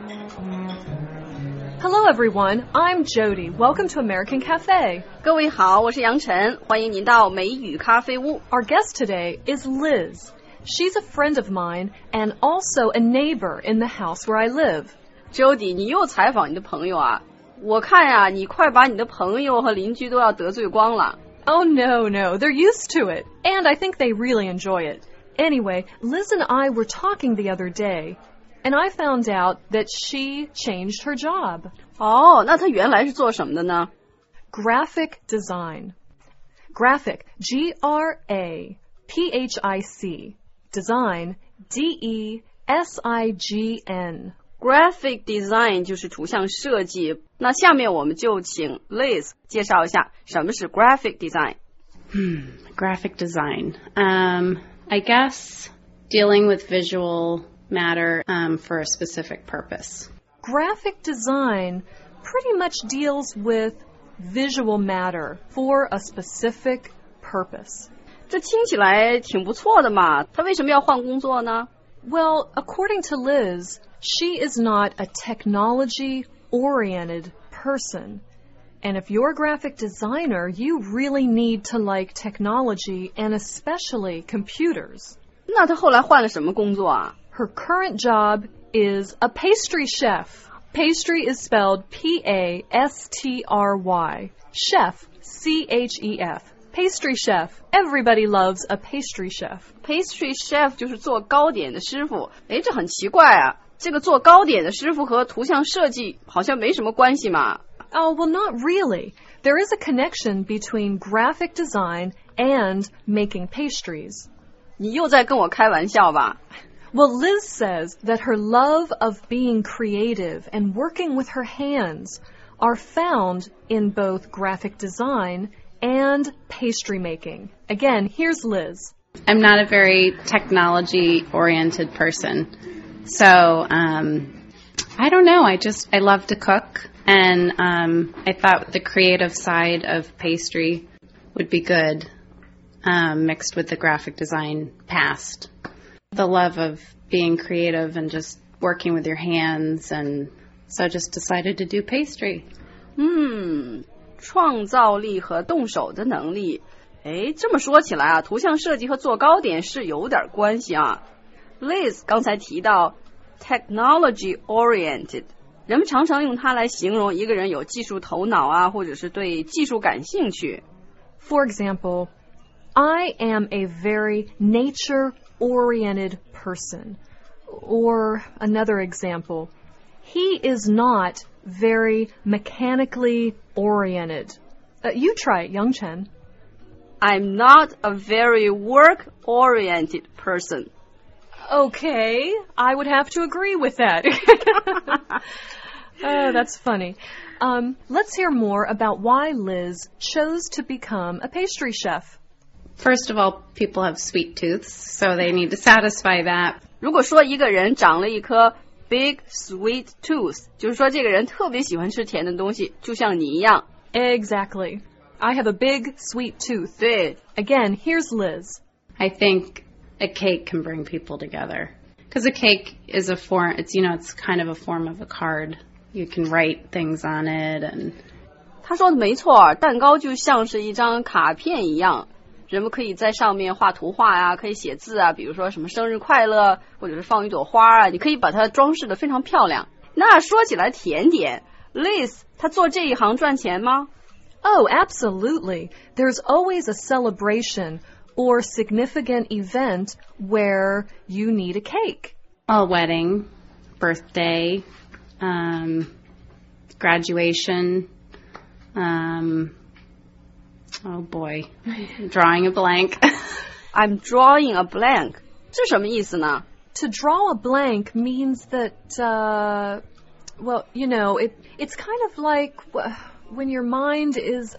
Hello everyone, I'm Jody. Welcome to American Cafe. 各位好，我是杨晨，欢迎您到美语咖啡屋。 Our guest today is Liz. She's a friend of mine and also a neighbor in the house where I live. Jody， 你又采访你的朋友啊？我看呀，你快把你的朋友和邻居都要得罪光了。 Oh no, they're used to it. And I think they really enjoy it. Anyway, Liz and I were talking the other day, and I found out that she changed her job. 哦，那她原来是做什么的呢？ Graphic design. Graphic, G-R-A-P-H-I-C. Design, D-E-S-I-G-N. Graphic design 就是图像设计。那下面我们就请 Liz 介绍一下什么是 graphic design。 Graphic design. I guess dealing with visual matter for a specific purpose. Graphic design pretty much deals with visual matter for a specific purpose. 这听起来挺不错的嘛，她为什么要换工作呢？ Well, according to Liz, she is not a technology-oriented person. And if you're a graphic designer, you really need to like technology and especially computers. 那她后来换了什么工作啊？ Her current job is a pastry chef. Pastry is spelled P-A-S-T-R-Y. Chef, C-H-E-F. Pastry chef. Everybody loves a pastry chef. Pastry chef 就是做糕点的师傅。诶，这很奇怪啊，这个做糕点的师傅和图像设计好像没什么关系嘛。 Oh, well, not really. There is a connection between graphic design and making pastries. 你又在跟我开玩笑吧？ Well, Liz says that her love of being creative and working with her hands are found in both graphic design and pastry making. Again, here's Liz. I'm not a very technology-oriented person. So, I don't know. I love to cook. And I thought the creative side of pastry would be good, mixed with the graphic design past. The love of being creative and just working with your hands, and so I just decided to do pastry. 创造力和动手的能力。诶，这么说起来啊，图像设计和做糕点是有点关系啊。Liz 刚才提到 technology oriented， 人们常常用它来形容一个人有技术头脑啊，或者是对技术感兴趣。 For example, I am a very nature-oriented person. Or another example, he is not very mechanically oriented. You try it, Young Chen. I'm not a very work-oriented person. Okay, I would have to agree with that. Oh, that's funny. Let's hear more about why Liz chose to become a pastry chef. First of all, people have sweet tooths, so they need to satisfy that. 如果说一个人长了一颗 big sweet tooth， 就是说这个人特别喜欢吃甜的东西，就像你一样。 Exactly. I have a big sweet tooth. 对。 Again, here's Liz. I think a cake can bring people together. Because a cake is a form, it's kind of a form of a card. You can write things on it and... 他说的没错，蛋糕就像是一张卡片一样。人们可以在上面画图画啊，可以写字啊，比如说什么生日快乐，或者是放一朵花啊，你可以把它装饰得非常漂亮。那说起来甜点 Liz 她做这一行赚钱吗？ Oh, absolutely. There's always a celebration or significant event where you need a cake. A wedding, birthday, graduation, oh boy, drawing a blank. I'm drawing a blank. 这什么意思呢？ To draw a blank means that, well, it's kind of like when your mind is...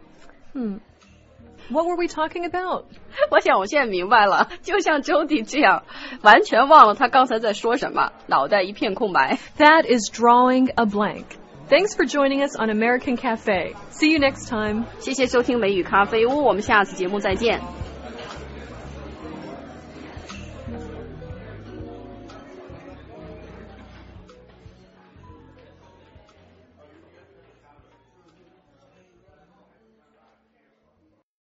What were we talking about? 我想我现在明白了，就像 Jody 这样，完全忘了他刚才在说什么，脑袋一片空白。 That is drawing a blank. Thanks for joining us on American Cafe. See you next time. 谢谢收听美语咖啡屋，我们下次节目再见。